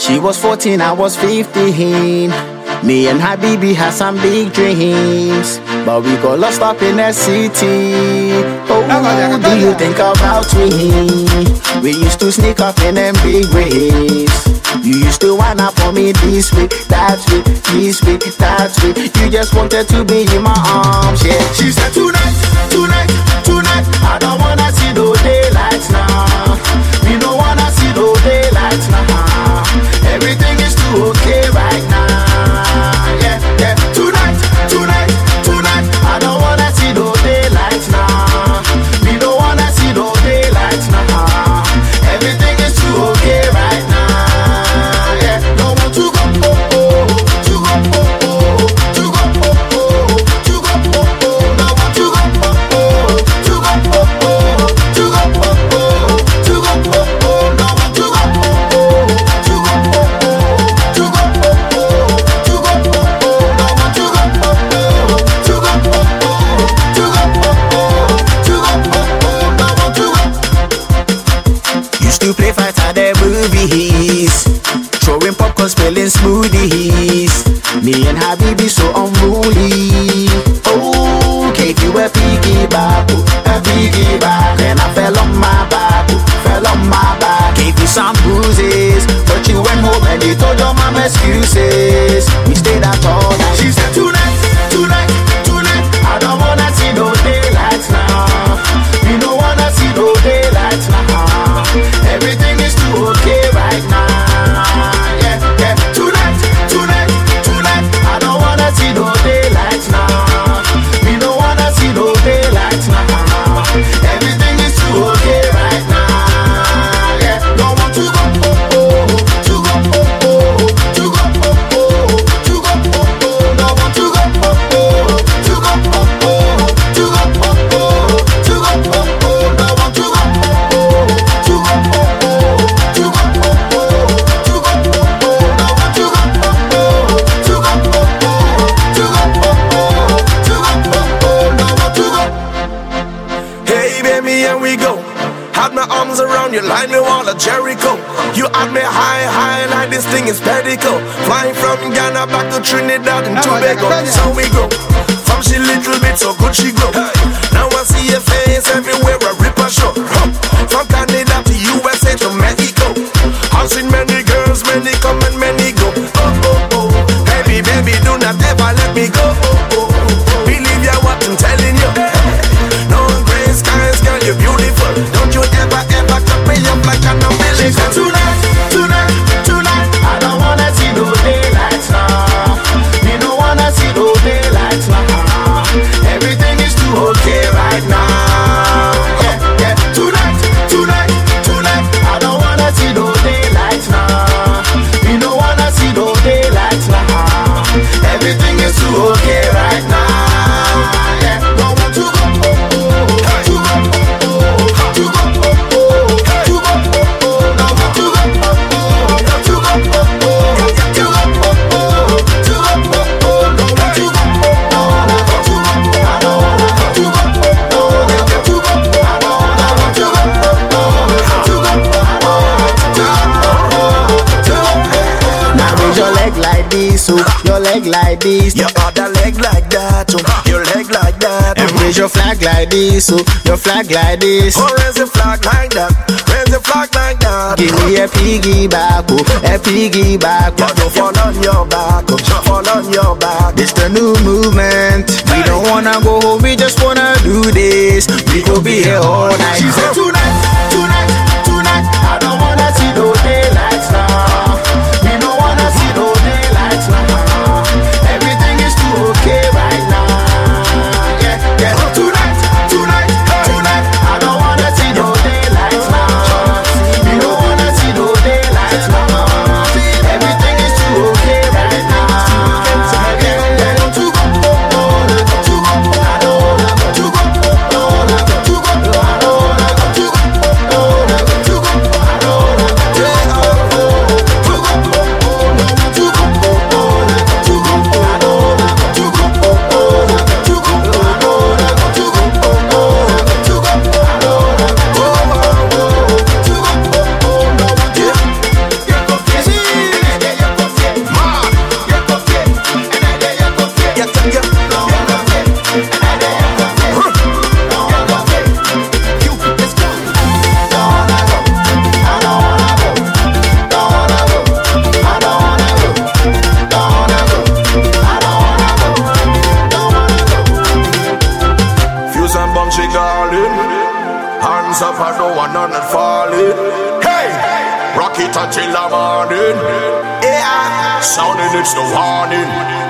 She was 14, I was 15. Me and Habibi had some big dreams, but we got lost up in the city. Oh, do you think about me? We used to sneak up in them big waves. You used to wind up on me this way, that way, this way, that way. You just wanted to be in my arms, yeah. She said tonight, tonight, tonight, I don't wanna see no daylights now. We don't wanna see no daylights now. Everything is too okay right now, yeah, yeah. Tonight, tonight, tonight, I don't wanna see no daylights now. We don't wanna see no daylights now. Everything is too okay right now. Spilling smoothies. Me and Habibi so unruly. Oh, gave you a piggyback, and I fell on my back, Gave you some bruises, but you went home and you told your mom excuses. We stayed out all night. She said tonight, tonight, tonight, I don't wanna see no daylights now. We don't wanna see no daylights now. Everything is too okay right now. You line me wall of Jericho. You had me high, high like this thing is pedicle. Flying from Ghana back to Trinidad and Tobago. So we go. From she little bit, so good she go. Now I see your face everywhere, I rip a show. From Canada to USA to Mexico. I've seen many girls, many come and many go. Oh, oh, oh. Baby, baby, do not ever let me go. Oh, oh, oh. Believe ya what I'm telling you. No gray skies, girl, you're beautiful. Don't you ever, ever cut me up like an umbilical. She said tonight, tonight, tonight, I don't wanna see no daylights now. We don't wanna see no daylights now. Everything is too okay right now. Yeah, yeah. Tonight, tonight, tonight, I don't wanna see no daylights now. We don't wanna see no daylights now. Everything is too okay right now. Yeah, don't want to go. Your leg like this, your other leg like that, your leg like that. And raise your flag like this, your flag like this. Oh, raise the flag like that, raise the flag like that. Give me a piggyback, a piggyback. Don't fall on your back, fall on your back. This the new movement. We don't wanna go home, we just wanna do this. We could be here all night. She said tonight, tonight, tonight, I don't wanna see no daylights now. We don't wanna see no daylights now. Everything is too okay right now. Yeah, yeah. Tonight, tonight, tonight, I don't wanna see no daylights now. We don't wanna see no daylights now. Everything is too okay right now. I don't wanna go. are not falling. Hey, rock it until the morning. Yeah, sounding it's the warning.